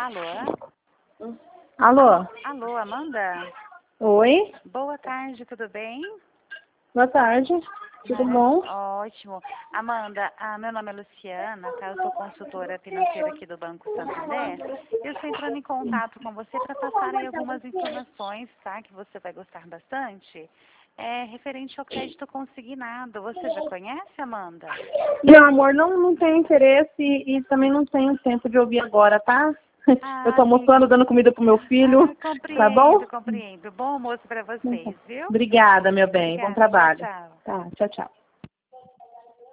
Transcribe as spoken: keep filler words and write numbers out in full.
Alô? Alô? Alô, Amanda? Oi? Boa tarde, tudo bem? Boa tarde. Tudo Mara- bom? Ótimo. Amanda, ah, meu nome é Luciana, tá? Eu sou consultora financeira aqui do Banco Santander. Eu estou entrando em contato com você para passar aí algumas informações, tá? Que você vai gostar bastante. É referente ao crédito consignado. Você já conhece, Amanda? Meu amor, não, não tenho interesse e, e também não tenho tempo de ouvir agora, tá? Eu tô Ah, sim. almoçando, dando comida pro meu filho, Ah, tá bom? compreendo, compreendo. Bom almoço para vocês, viu? Obrigada, meu bem. Bom Obrigada. Tchau, trabalho. tchau. Tá, tchau, tchau.